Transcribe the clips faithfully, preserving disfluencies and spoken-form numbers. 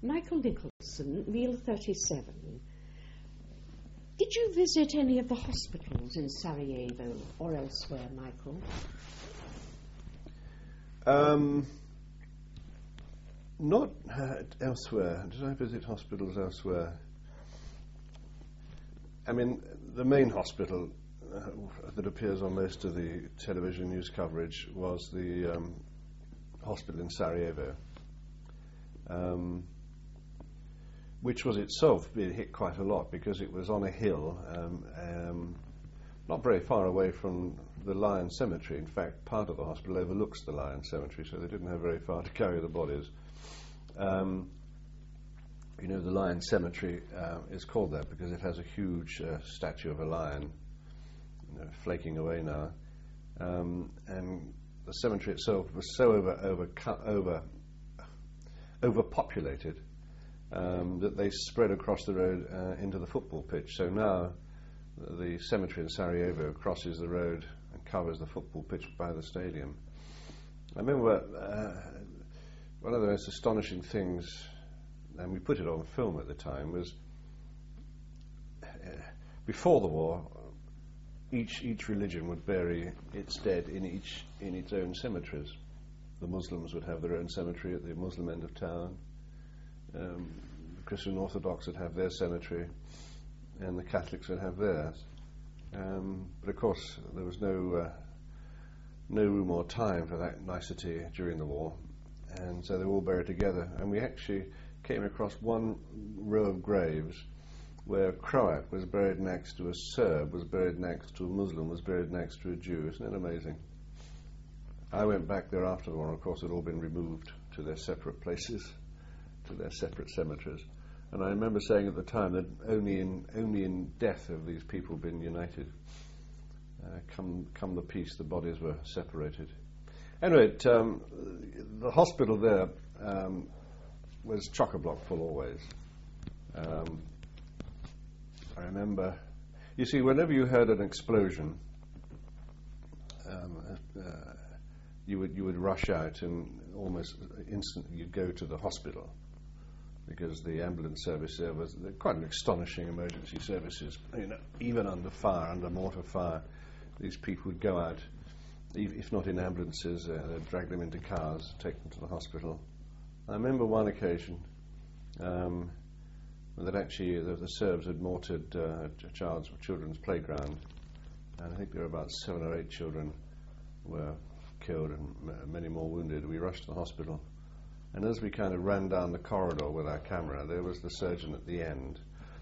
Michael Nicholson, Reel thirty-seven. Did you visit any of the hospitals in Sarajevo or elsewhere, Michael? Um, not uh, elsewhere. Did I visit hospitals elsewhere? I mean, the main hospital uh, that appears on most of the television news coverage was the um, hospital in Sarajevo, um, which was itself being hit quite a lot because it was on a hill, um, um, not very far away from the Lion Cemetery. In fact, part of the hospital overlooks the Lion Cemetery, so they didn't have very far to carry the bodies. Um, you know, the Lion Cemetery uh, is called that because it has a huge uh, statue of a lion, you know, flaking away now. Um, and the cemetery itself was so over, over, over, overpopulated Um, that they spread across the road uh, into the football pitch. So now the cemetery in Sarajevo crosses the road and covers the football pitch by the stadium. I remember uh, one of the most astonishing things, and we put it on film at the time, was uh, before the war, each each religion would bury its dead in each in its own cemeteries. The Muslims would have their own cemetery at the Muslim end of town. Um, the Christian Orthodox would have their cemetery, and the Catholics would have theirs. Um, but of course, there was no uh, no room or time for that nicety during the war, and so they were all buried together. And we actually came across one row of graves where a Croat was buried next to a Serb, was buried next to a Muslim, was buried next to a Jew. Isn't it amazing? I went back there after the war, and of course, it had all been removed to their separate places, to their separate cemeteries. And I remember saying at the time that only in only in death have these people been united. Uh, come come the peace, the bodies were separated. Anyway, it, um, the hospital there um, was chock-a-block full always. Um, I remember, you see, whenever you heard an explosion, um, uh, you would you would rush out, and almost instantly you'd go to the hospital, because the ambulance service there was quite an astonishing emergency services. You know, even under fire, under mortar fire, these people would go out, if not in ambulances, uh, they'd drag them into cars, take them to the hospital. I remember one occasion um, that actually the, the Serbs had mortared uh, a child's children's playground, and I think there were about seven or eight children were killed and m- many more wounded. We rushed to the hospital. And as we kind of ran down the corridor with our camera, there was the surgeon at the end,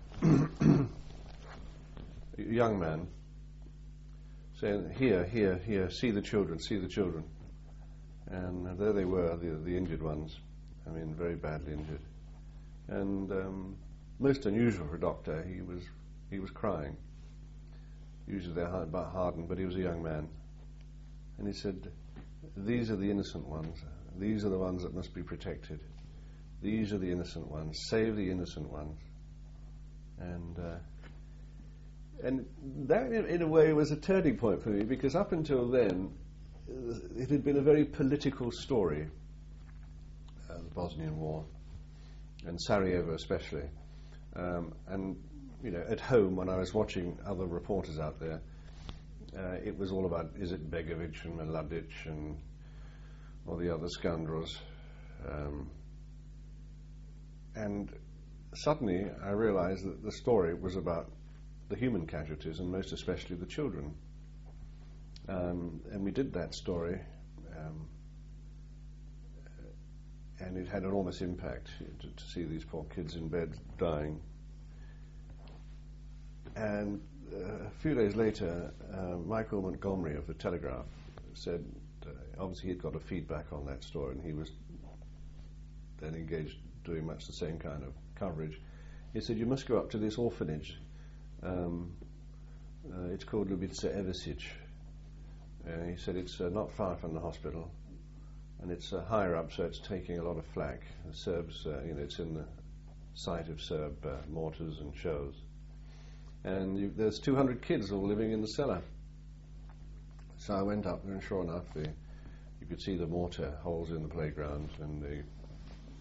a young man, saying, here, here, here, see the children, see the children. And uh, there they were, the, the injured ones, I mean, very badly injured. And um, most unusual for a doctor, he was he was crying. Usually they're hard, about hardened, but he was a young man. And he said, these are the innocent ones. These are the ones that must be protected. These are the innocent ones. Save the innocent ones. And uh, and that, in, in a way, was a turning point for me, because up until then, it had been a very political story, uh, the Bosnian War, and Sarajevo especially. Um, and, you know, at home, when I was watching other reporters out there, uh, it was all about Izetbegovic and Mladic and all the other scoundrels. Um, and suddenly I realized that the story was about the human casualties, and most especially the children. Um, and we did that story, um, and it had an enormous impact to, to see these poor kids in bed dying. And uh, a few days later, uh, Michael Montgomery of the Telegraph said, uh, obviously he'd got a feedback on that story, and he was then engaged doing much the same kind of coverage. He said, you must go up to this orphanage. Um, uh, it's called Ljubica Evesic. Uh, he said it's uh, not far from the hospital, and it's uh, higher up, so it's taking a lot of flak. The Serbs, uh, you know, it's in the site of Serb uh, mortars and shells. And you, there's two hundred kids all living in the cellar. So I went up there, and sure enough, the, you could see the mortar holes in the playground, and the,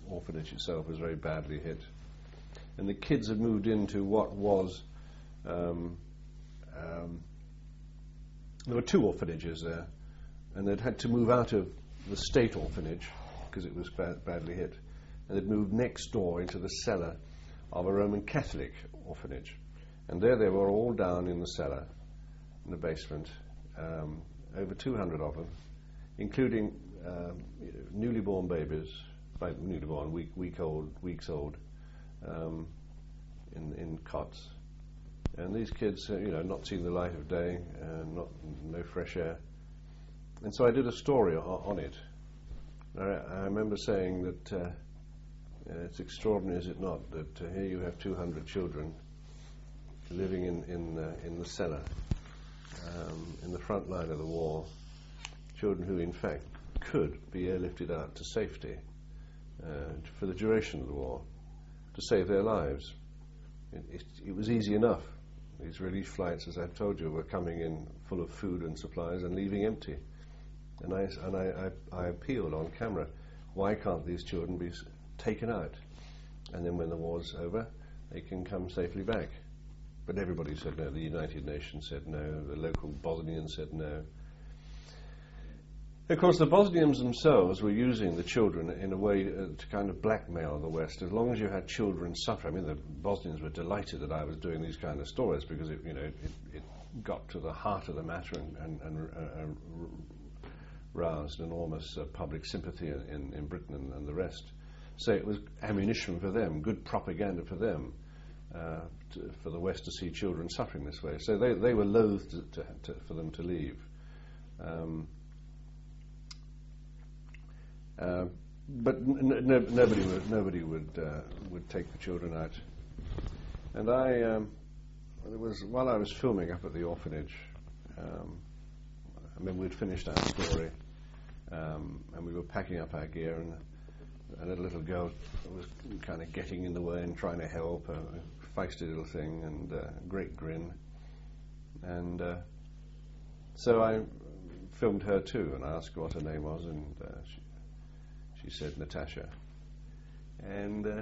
orphanage itself was very badly hit. And the kids had moved into what was, um, um, there were two orphanages there, and they'd had to move out of the state orphanage because it was bad, badly hit, and they'd moved next door into the cellar of a Roman Catholic orphanage. And there they were all down in the cellar, in the basement, um, over two hundred of them, including um, newly born babies, like newly born, week, week old, weeks old, um, in, in cots. And these kids, uh, you know, not seen the light of day, uh, not no fresh air. And so I did a story o- on it. I, I remember saying that uh, uh, it's extraordinary, is it not, that uh, here you have two hundred children living in in, uh, in the cellar, um, in the front line of the war, children who in fact could be airlifted out to safety uh, for the duration of the war, to save their lives. It, it, it was easy enough. These relief flights, as I've told you, were coming in full of food and supplies and leaving empty. And I, and I, I, I appealed on camera, why can't these children be s- taken out? And then when the war's over, they can come safely back. But everybody said no. The United Nations said no. The local Bosnians said no. Of course, the Bosnians themselves were using the children in a way uh, to kind of blackmail the West. As long as you had children suffer, I mean, the Bosnians were delighted that I was doing these kind of stories because it, you know, it, it got to the heart of the matter and, and, and uh, roused enormous uh, public sympathy in, in Britain and, and the rest. So it was ammunition for them, good propaganda for them, uh, to, for the West to see children suffering this way. So they, they were loath to, to, to, for them to leave. Um, Uh, but n- no, nobody would nobody would uh, would take the children out. And I, um, there was while I was filming up at the orphanage. Um, I mean, we'd finished our story, um, and we were packing up our gear, and, and a little girl was kind of getting in the way and trying to help, a feisty little thing, and a uh, great grin. And uh, so I filmed her too, and I asked her what her name was, and uh, she, She said Natasha, and uh,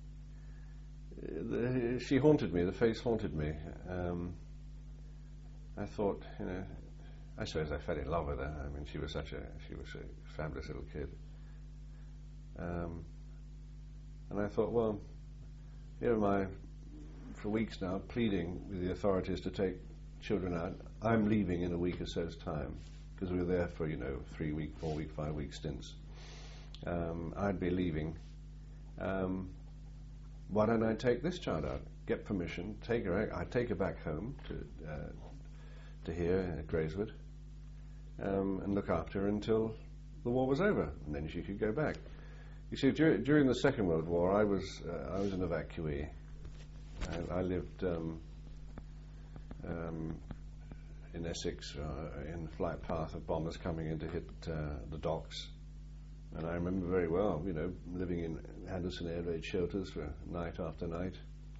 the, she haunted me. The face haunted me. Um, I thought, you know, I suppose I fell in love with her. I mean, she was such a she was a fabulous little kid. Um, and I thought, well, here am I, for weeks now, pleading with the authorities to take children out. I'm leaving in a week or so's time because we were there for, you know, three week, four week, five week stints. Um, I'd be leaving. Um, why don't I take this child out? Get permission, take her. I'd take her back home to uh, to here at Grayswood, um, and look after her until the war was over, and then she could go back. You see, dur- during the Second World War, I was uh, I was an evacuee. I, I lived um, um, in Essex, uh, in the flight path of bombers coming in to hit uh, the docks. And I remember very well, you know, living in Anderson air raid shelters for night after night.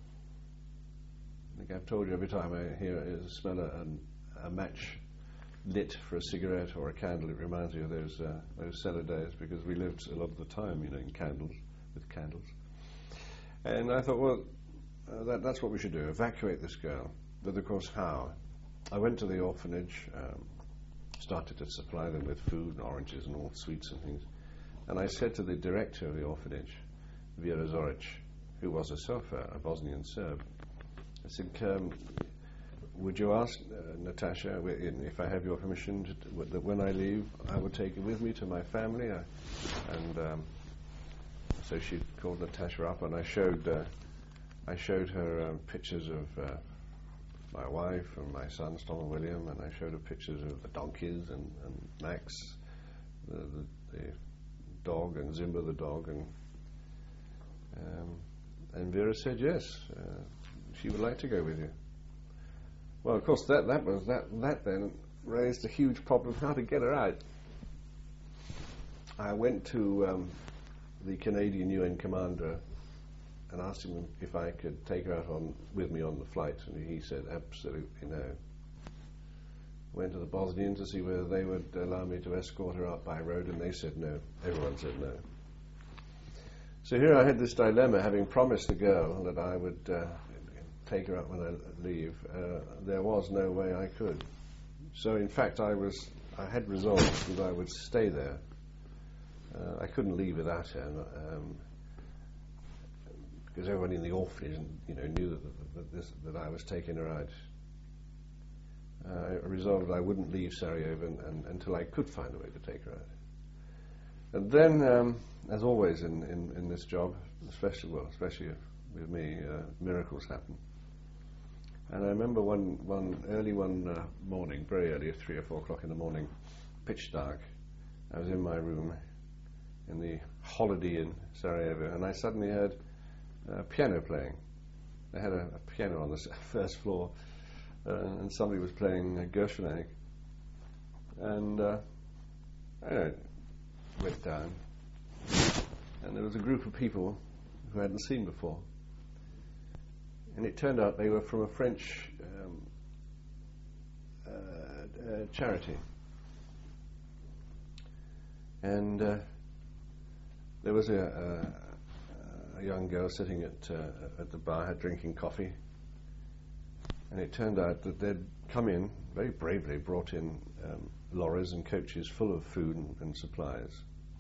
I think I've told you every time I hear uh, smell a, a match lit for a cigarette or a candle, it reminds me of those uh, those cellar days, because we lived a lot of the time, you know, in candles, with candles. And I thought, well, uh, that, that's what we should do, evacuate this girl. But of course, how? I went to the orphanage, um, started to supply them with food and oranges and all sweets and things. And I said to the director of the orphanage, Vera Zoric, who was herself a, a Bosnian Serb, I said, um, would you ask uh, Natasha if I have your permission to, to, that when I leave I would take her with me to my family? I, and um, so she called Natasha up, and I showed uh, I showed her um, pictures of uh, my wife and my sons Tom and William, and I showed her pictures of the donkeys and, and Max, the, the, the dog, and Zimba the dog, and um, and Vera said yes, uh, she would like to go with you. Well, of course, that that was that that then raised a huge problem how to get her out. I went to um, the Canadian U N commander and asked him if I could take her out on with me on the flight, and he said absolutely no. Went to the Bosnians to see whether they would allow me to escort her out by road, and they said no. Everyone said no. So here I had this dilemma, having promised the girl that I would uh, take her up when I leave. Uh, there was no way I could. So in fact I was, I had resolved that I would stay there. Uh, I couldn't leave without her, um, because everyone in the orphanage, you know, knew that, that, this, that I was taking her out. Uh, I resolved that I wouldn't leave Sarajevo and, and, until I could find a way to take her out. And then, um, as always in, in, in this job, especially well, especially with me, uh, miracles happen. And I remember one, one early one uh, morning, very early, at three or four o'clock in the morning, pitch dark. I was in my room in the Holiday in Sarajevo, and I suddenly heard a piano playing. They had a, a piano on the first floor, uh, and somebody was playing uh, Gershwin. And uh, I went down, and there was a group of people who I hadn't seen before. And it turned out they were from a French um, uh, uh, charity. And uh, there was a, a, a young girl sitting at, uh, at the bar drinking coffee. And it turned out that they'd come in, very bravely brought in um, lorries and coaches full of food and, and supplies.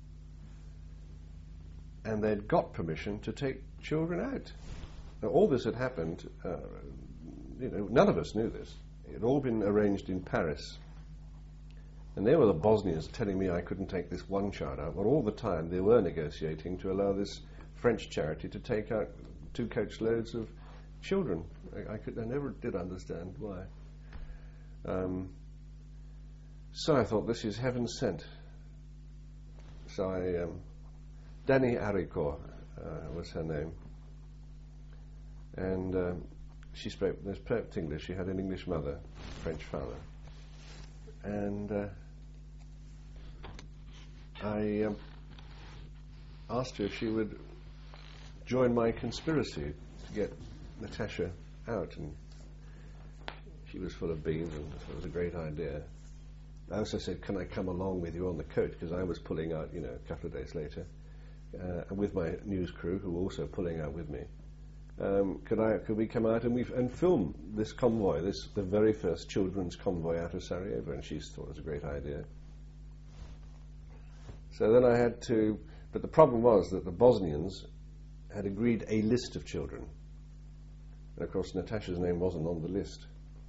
And they'd got permission to take children out. Now, all this had happened, uh, you know, none of us knew this. It had all been arranged in Paris. And they were the Bosnians telling me I couldn't take this one child out, but all the time they were negotiating to allow this French charity to take out two coach loads of children. I, I, could, I never did understand why. Um, so I thought, this is heaven sent. So I, um, Dani Arico uh, was her name. And um, she spoke this perfect English. She had an English mother, French father. And uh, I um, asked her if she would join my conspiracy to get Natasha out. And she was full of beans and it was a great idea. I also said, can I come along with you on the coach? Because I was pulling out, you know, a couple of days later, uh, and with my news crew, who were also pulling out with me. Um, could I? Could we come out and we and film this convoy, this the very first children's convoy out of Sarajevo? And she thought it was a great idea. So then I had to, but the problem was that the Bosnians had agreed a list of children, and of course Natasha's name wasn't on the list.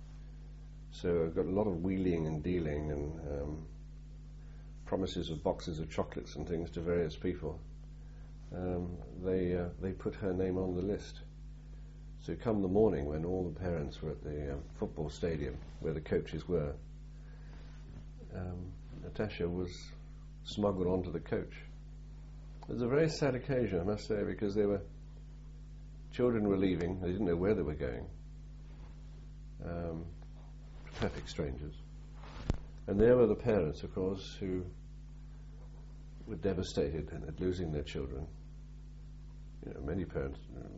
So I've got a lot of wheeling and dealing and um, promises of boxes of chocolates and things to various people. Um, they uh, they put her name on the list. So come the morning when all the parents were at the um, football stadium where the coaches were, um, Natasha was smuggled onto the coach. It was a very sad occasion, I must say, because they were children were leaving. They didn't know where they were going. Um, perfect strangers. And there were the parents, of course, who were devastated at losing their children. You know, many parents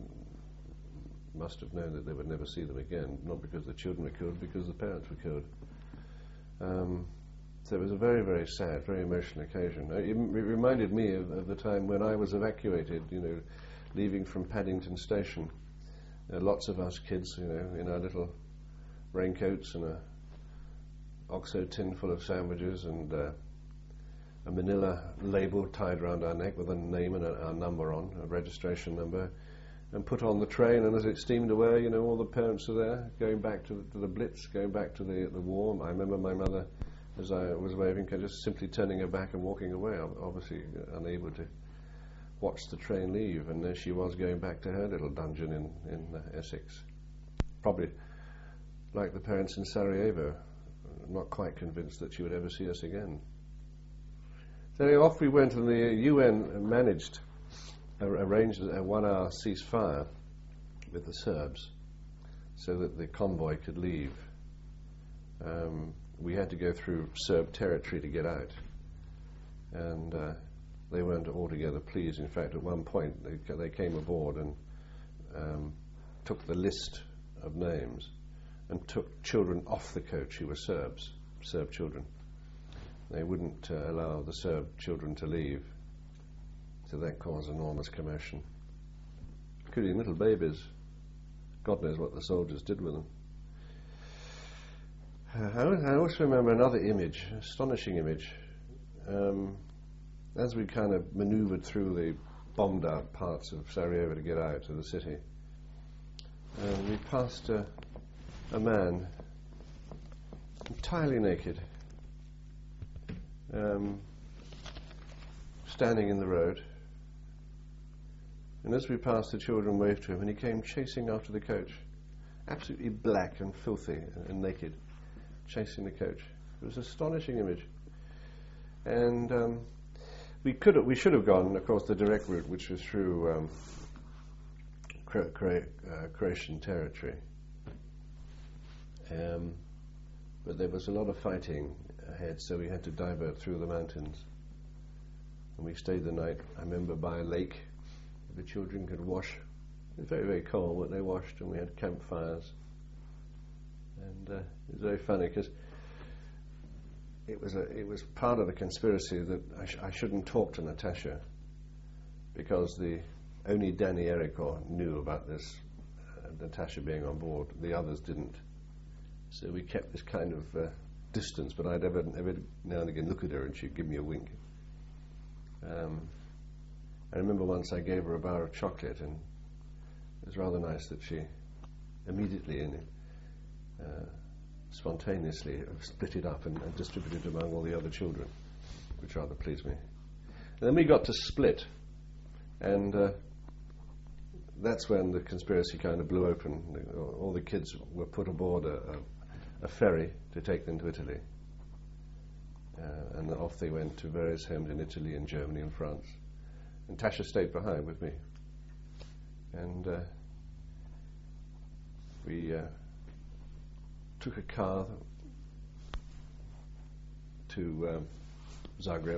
must have known that they would never see them again, not because the children were killed, because the parents were killed. Um, so it was a very, very sad, very emotional occasion. It, it reminded me of, of the time when I was evacuated, you know, leaving from Paddington Station. Uh, lots of us kids, you know, in our little raincoats and a Oxo tin full of sandwiches and uh, a manila label tied around our neck with a name and a, our number on, a registration number, and put on the train. And as it steamed away, you know, all the parents are there, going back to the, to the Blitz, going back to the the war. I remember my mother, as I was waving, just simply turning her back and walking away, obviously unable to watch the train leave. And there she was going back to her little dungeon in, in uh, Essex. Probably like the parents in Sarajevo, not quite convinced that she would ever see us again. So off we went, and the U N managed, uh, arranged a one-hour ceasefire with the Serbs so that the convoy could leave. Um, we had to go through Serb territory to get out, and uh, they weren't altogether pleased. In fact, at one point they, they came aboard and um, took the list of names and took children off the coach who were Serbs, Serb children. They wouldn't uh, allow the Serb children to leave. So that caused enormous commotion, including little babies. God knows what the soldiers did with them. Uh, I, I also remember another image, astonishing image. Um, as we kind of manoeuvred through the bombed out parts of Sarajevo to get out of the city, uh, we passed a, a man entirely naked, um, standing in the road. And as we passed, the children waved to him, and he came chasing after the coach, absolutely black and filthy and, and naked, chasing the coach. It was an astonishing image. And um, we could have, we should have gone, of course, the direct route, which was through um, Cro- Cro- uh, Croatian territory. Um, but there was a lot of fighting ahead, so we had to divert through the mountains. And we stayed the night, I remember, by a lake. The children could wash. It was very, very cold, but they washed, and we had campfires. And uh, it was very funny because it was a, it was part of the conspiracy that I, sh- I shouldn't talk to Natasha, because the only Danny Erikor knew about this, uh, Natasha being on board. The others didn't. So we kept this kind of uh, distance, but I'd ever, every now and again look at her and she'd give me a wink. Um, I remember once I gave her a bar of chocolate, and it was rather nice that she immediately and uh, spontaneously split it up and, and distributed it among all the other children, which rather pleased me. And then we got to Split, and uh, that's when the conspiracy kind of blew open. All the kids were put aboard a, a, a ferry to take them to Italy, uh, and off they went to various homes in Italy and Germany and France. And Tasha stayed behind with me. And uh, we uh, took a car to um, Zagreb.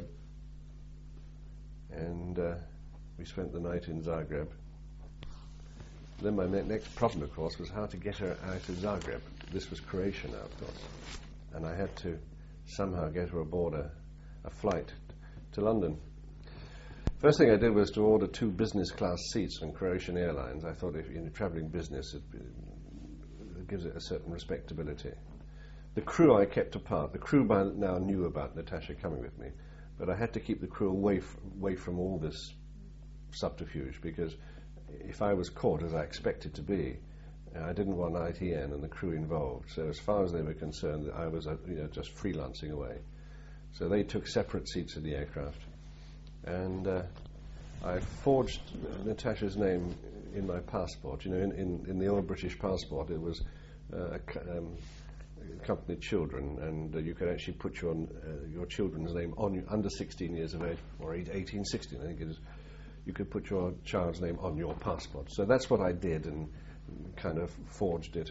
And uh, we spent the night in Zagreb. Then my ne- next problem, of course, was how to get her out of Zagreb. This was Croatia now, of course. And I had to somehow get her aboard a, a flight to London. First thing I did was to order two business class seats on Croatian Airlines. I thought if you're travelling business, it, it gives it a certain respectability. The crew I kept apart. The crew by now knew about Natasha coming with me, but I had to keep the crew away, f- away from all this subterfuge, because if I was caught, as I expected to be, I didn't want I T N and the crew involved. So as far as they were concerned, I was uh, you know, just freelancing away. So they took separate seats in the aircraft. And uh, I forged Natasha's name in my passport. You know, in, in, in the old British passport, it was uh, um, accompanied children, and uh, you could actually put your uh, your children's name on under sixteen years of age, or eighteen, sixteen, I think it is. You could put your child's name on your passport. So that's what I did, and kind of forged it.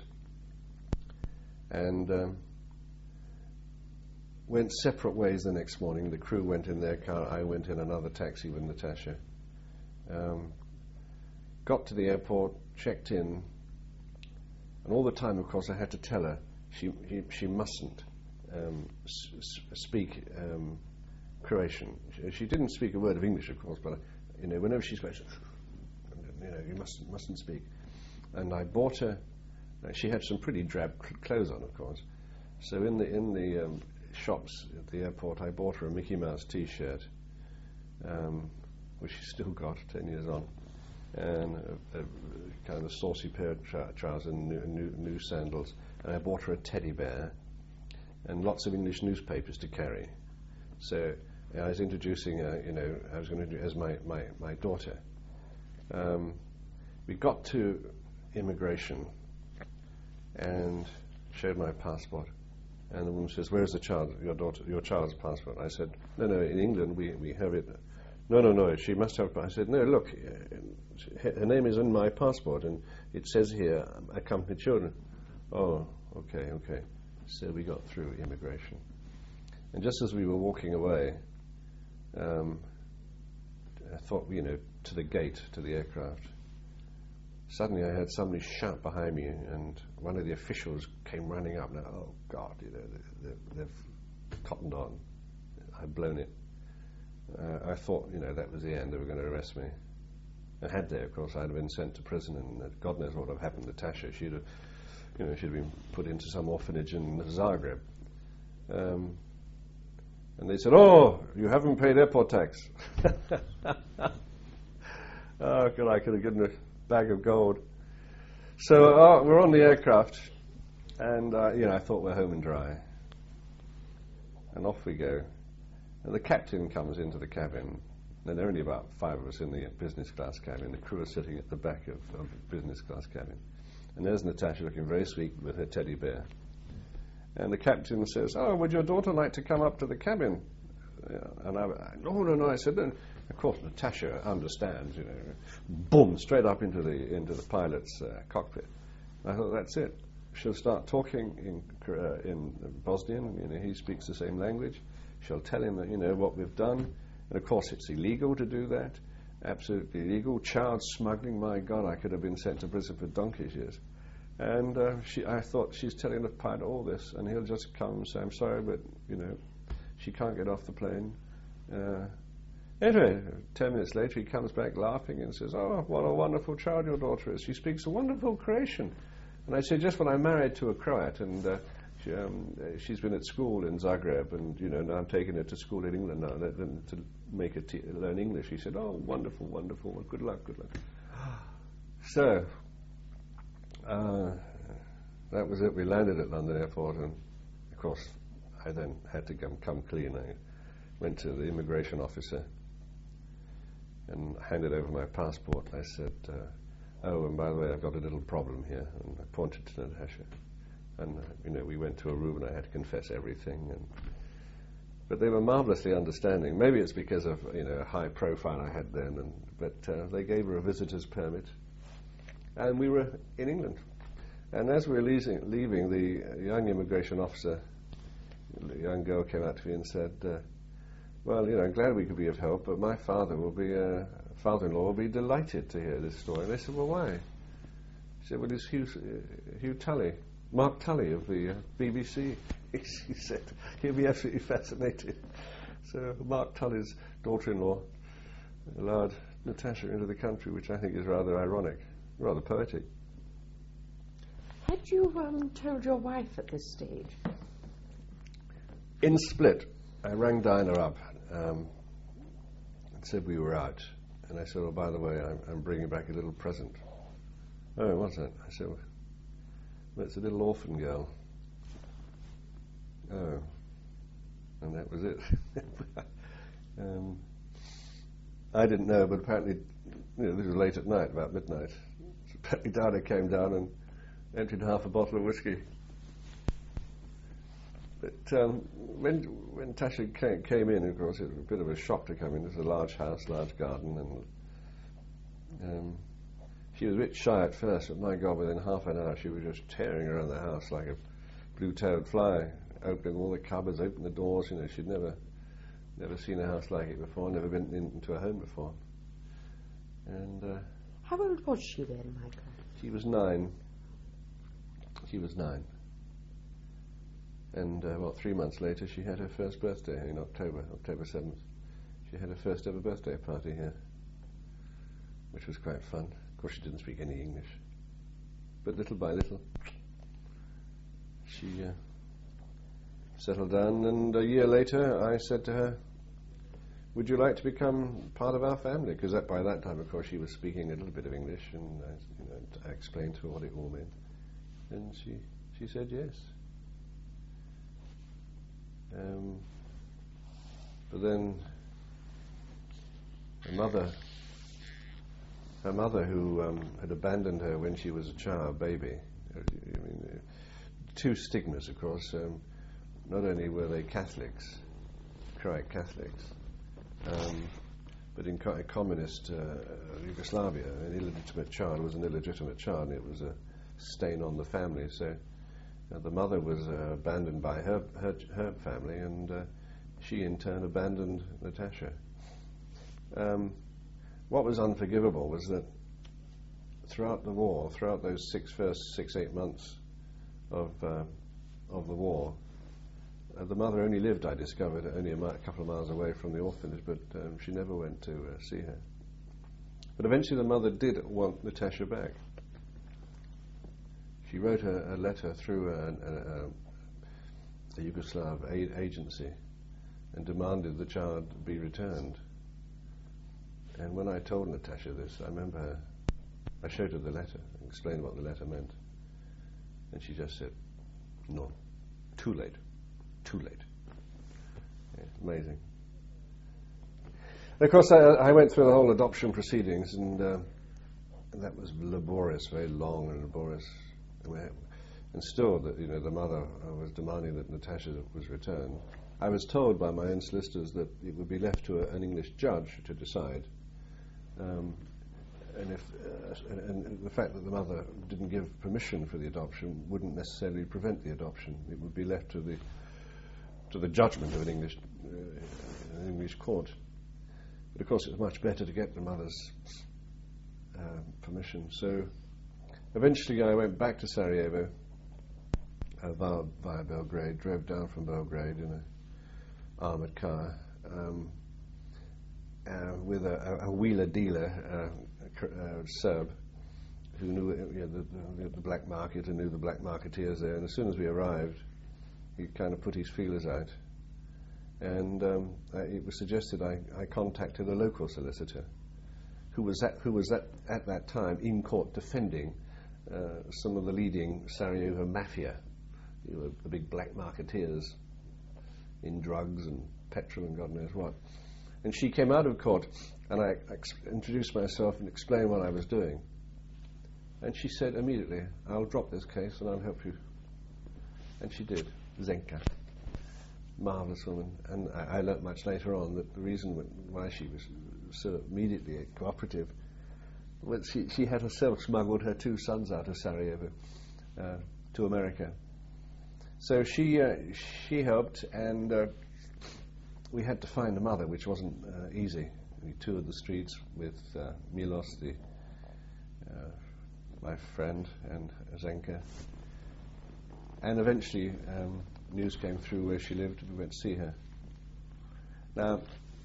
And um, went separate ways the next morning. The crew went in their car, I went in another taxi with Natasha. Um, got to the airport, checked in, and all the time, of course, I had to tell her she she, she mustn't um, s- speak um, Croatian. She, she didn't speak a word of English, of course, but you know, whenever she spoke, you know, you mustn't mustn't speak. And I bought her. Uh, she had some pretty drab cl- clothes on, of course. So in the in the um, shops at the airport, I bought her a Mickey Mouse T-shirt, um, which she's still got ten years on, and a, a kind of a saucy pair of tra- trousers and new, new, new sandals. And I bought her a teddy bear and lots of English newspapers to carry. So uh, I was introducing, uh, you know, I was going to do as my my, my daughter. Um, we got to immigration and showed my passport. And the woman says, "Where's the child? Your daughter, your child's passport?" I said, "No, no. In England, we, we have it." No, no, no. She must have. I said, "No. Look, uh, her name is on my passport, and it says here, accompanied children." Oh, okay, okay. So we got through immigration, and just as we were walking away, um, I thought, you know, to the gate to the aircraft. Suddenly I heard somebody shout behind me, and one of the officials came running up. Now, oh God, you know, they, they, they've cottoned on. I've blown it. uh, I thought, you know, that was the end. They were going to arrest me. And had they, of course, I'd have been sent to prison, and uh, God knows what would have happened to Tasha. She'd have, you know, she'd have been put into some orphanage in Zagreb. Um, and they said, "Oh, you haven't paid airport tax." Oh, God, I could have given a bag of gold. So uh, we're on the aircraft, and uh, you know, I thought we're home and dry. And off we go. And the captain comes into the cabin. And there are only about five of us in the business class cabin. The crew are sitting at the back of, of the business class cabin. And there's Natasha looking very sweet with her teddy bear. And the captain says, "Oh, would your daughter like to come up to the cabin?" Uh, and I, no, no, no. I said, "No." Of course, Natasha understands, you know. Boom, straight up into the into the pilot's uh, cockpit. And I thought, that's it. She'll start talking in uh, in Bosnian. You know, he speaks the same language. She'll tell him that, you know, what we've done. And of course, it's illegal to do that. Absolutely illegal. Child smuggling. My God, I could have been sent to prison for donkey's years. And uh, she, I thought, she's telling the pilot all this, and he'll just come and say, "I'm sorry, but you know, she can't get off the plane." Uh, Anyway, ten minutes later, he comes back laughing and says, "Oh, what a wonderful child your daughter is. She speaks a wonderful Croatian." And I said, "Just when I'm married to a Croat, and uh, she, um, she's been at school in Zagreb, and you know, now I'm taking her to school in England now to make her t- learn English." He said, "Oh, wonderful, wonderful. Well, good luck, good luck." So, uh, that was it. We landed at London Airport, and of course, I then had to come, come clean. I went to the immigration officer and handed over my passport. I said, uh, "Oh, and by the way, I've got a little problem here." And I pointed to Natasha. And, uh, you know, we went to a room and I had to confess everything. And but they were marvellously understanding. Maybe it's because of, you know, a high profile I had then. And, but uh, they gave her a visitor's permit. And we were in England. And as we were leaving, leaving the young immigration officer, the young girl came out to me and said, uh, "Well, you know, I'm glad we could be of help, but my father will be, uh, father-in-law will be delighted to hear this story." And I said, "Well, why?" She said, "Well, it's Hugh, uh, Hugh Tully, Mark Tully of the uh, B B C." She said, "He'll be absolutely fascinated." So Mark Tully's daughter-in-law allowed Natasha into the country, which I think is rather ironic, rather poetic. Had you um, told your wife at this stage? In Split, I rang Dinah up um, and said we were out. And I said, "Oh, by the way, I'm, I'm bringing back a little present." "Oh, what's that?" I said, "Well, it's a little orphan girl." Oh. And that was it. um, I didn't know, but apparently, you know, this was late at night, about midnight. So apparently Dinah came down and emptied half a bottle of whiskey. But um, when when Tasha came, came in, of course, it was a bit of a shock to come in. It was a large house, large garden, and um, she was a bit shy at first, but my God, within half an hour she was just tearing around the house like a blue-tailed fly, opening all the cupboards, opening the doors. You know, she'd never never seen a house like it before, never been in, into a home before. And uh, how old was she then, Michael? She was nine. She was nine. And, uh, well, three months later, she had her first birthday in October, October seventh. She had her first ever birthday party here, which was quite fun. Of course, she didn't speak any English. But little by little, she uh, settled down. And a year later, I said to her, "Would you like to become part of our family?" Because that, by that time, of course, she was speaking a little bit of English, and I, you know, I explained to her what it all meant. And she, she said yes. Um, but then her mother, her mother who um, had abandoned her when she was a child, baby, I mean, uh, two stigmas, of course. Um, not only were they Catholics, Croat Catholics, um, but in co- communist uh, Yugoslavia, an illegitimate child was an illegitimate child, and it was a stain on the family. So Uh, the mother was uh, abandoned by her, her her family, and uh, she in turn abandoned Natasha. Um, what was unforgivable was that throughout the war, throughout those six first six eight months of uh, of the war, uh, the mother only lived, I discovered, only a, mi- a couple of miles away from the orphanage, but um, she never went to uh, see her. But eventually the mother did want Natasha back. She wrote a, a letter through a, a, a Yugoslav aid agency and demanded the child be returned. And when I told Natasha this, I remember her, I showed her the letter and explained what the letter meant. And she just said, no, too late, too late. Yeah, amazing. And of course, I, I went through the whole adoption proceedings, and, uh, and that was laborious, very long and laborious. And still, the, you know, the mother uh, was demanding that Natasha was returned. I was told by my own solicitors that it would be left to a, an English judge to decide. Um, and if uh, and, and the fact that the mother didn't give permission for the adoption wouldn't necessarily prevent the adoption. It would be left to the to the judgment of an English uh, an English court. But of course, it was much better to get the mother's uh, permission. So eventually, I went back to Sarajevo uh, via, via Belgrade. Drove down from Belgrade in an armoured car. Um, Uh, with a, a wheeler dealer, uh, a, a Serb, who knew uh, you know, the, the, the black market and knew the black marketeers there. And as soon as we arrived, he kind of put his feelers out. And um, uh, it was suggested I, I contacted a local solicitor, who was at, who was at, at that time in court defending uh, some of the leading Sarajevo mafia, you know, the big black marketeers in drugs and petrol and God knows what. And she came out of court, and I ex- introduced myself and explained what I was doing. And she said immediately, I'll drop this case and I'll help you. And she did. Zenka. Marvellous woman. And I, I learnt much later on that the reason why she was so immediately cooperative was she, she had herself smuggled her two sons out of Sarajevo uh, to America. So she, uh, she helped, and uh, we had to find a mother, which wasn't uh, easy. We toured the streets with uh, Milos, the, uh, my friend, and Zenka. And eventually, um, news came through where she lived. We went to see her. Now,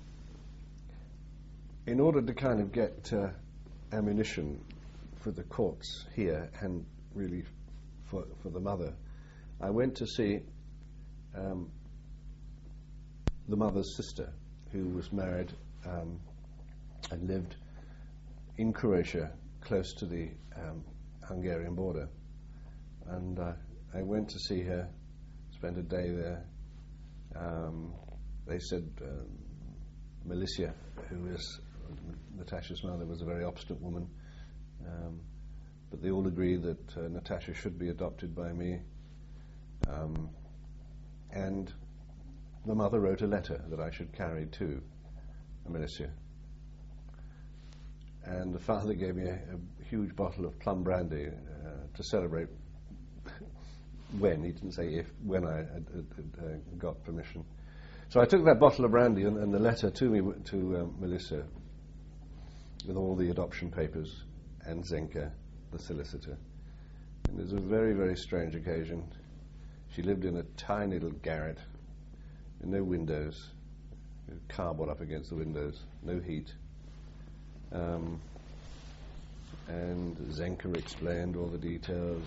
in order to kind of get uh, ammunition for the courts here, and really for, for the mother, I went to see um, the mother's sister, who was married um, and lived in Croatia, close to the um, Hungarian border. And uh, I went to see her, spent a day there. Um, they said um, Milicia, who is Natasha's mother, was a very obstinate woman. Um, but they all agreed that uh, Natasha should be adopted by me. Um, and the mother wrote a letter that I should carry to Milicia. And the father gave me a, a huge bottle of plum brandy uh, to celebrate when, he didn't say if, when I had, had, had uh, got permission. So I took that bottle of brandy and, and the letter to me, to um, Melissa, with all the adoption papers, and Zenka, the solicitor. And it was a very, very strange occasion. She lived in a tiny little garret, no windows, cardboard up against the windows, no heat. Um, and Zenka explained all the details.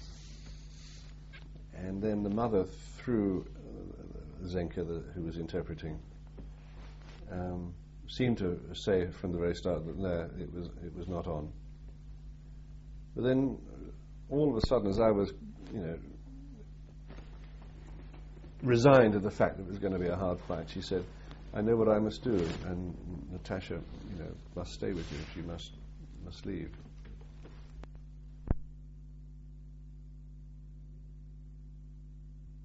And then the mother, through uh, Zenka, the, who was interpreting, um, seemed to say from the very start that no, it was it was not on. But then, all of a sudden, as I was, you know, resigned to the fact that it was going to be a hard fight, she said, I know what I must do, and Natasha, you know, must stay with you. She must must leave.